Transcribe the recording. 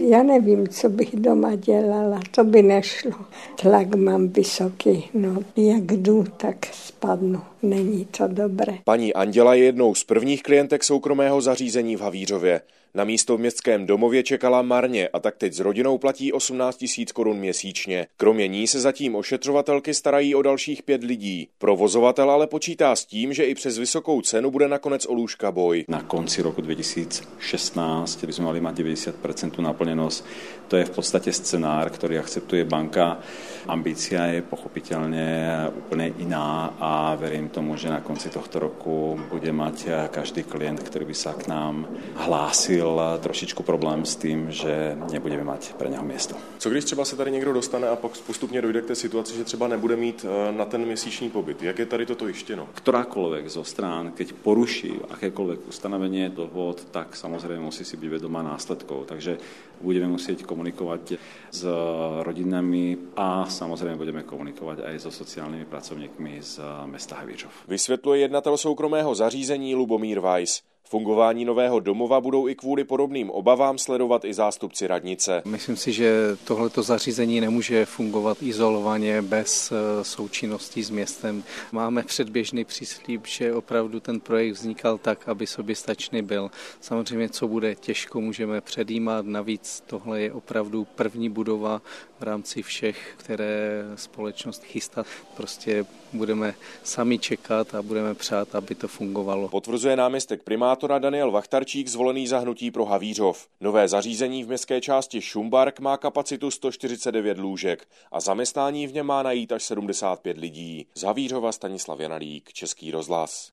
Já nevím, co bych doma dělala, to by nešlo. Tlak mám vysoký, jak jdu, tak spadnu. Není to dobré. Paní Anděla je jednou z prvních klientek soukromého zařízení v Havířově. Na místo v městském domově čekala marně a tak teď s rodinou platí 18 000 korun měsíčně. Kromě ní se zatím ošetřovatelky starají o dalších 5 lidí. Provozovatel ale počítá s tím, že i přes vysokou cenu bude nakonec o lůžka boj. Na konci roku 2016 by sme mali mať 90% naplnenosť. To je v podstate scenár, ktorý akceptuje banka. Ambícia je pochopiteľne úplne iná a verím tomu, že na konci tohto roku bude mať každý klient, ktorý by sa k nám hlásil, trošičku problém s tým, že nebudeme mať pre něho miesto. Co když třeba se tady někdo dostane a pak postupně dojde k té situaci, že třeba nebude mít na ten měsíční pobyt? Jak je tady toto jištěno? Ktorákoľvek zo strán, keď poruší akékoľvek ustanovenie dohôd, tak samozrejme musí si byť vedomá následkov. Takže budeme musieť komunikovať s rodinami a samozrejme budeme komunikovať aj so sociálnymi pracovníkmi z mesta Havířov. Vysvětluje jednatel soukromého zařízení Lubomír Weiss. Fungování nového domova budou i kvůli podobným obavám sledovat i zástupci radnice. Myslím si, že tohleto zařízení nemůže fungovat izolovaně bez součinnosti s městem. Máme předběžný příslib, že opravdu ten projekt vznikal tak, aby soběstačný byl. Samozřejmě, co bude těžko, můžeme předjímat. Navíc tohle je opravdu první budova v rámci všech, které společnost chystá. Prostě budeme sami čekat a budeme přát, aby to fungovalo. Potvrzuje náměstek primátora Daniel Vachtarčík, zvolený za Hnutí pro Havířov. Nové zařízení v městské části Šumbark má kapacitu 149 lůžek a zaměstnání v něm má najít až 75 lidí. Z Havířova Stanislav Janalík, Český rozhlas.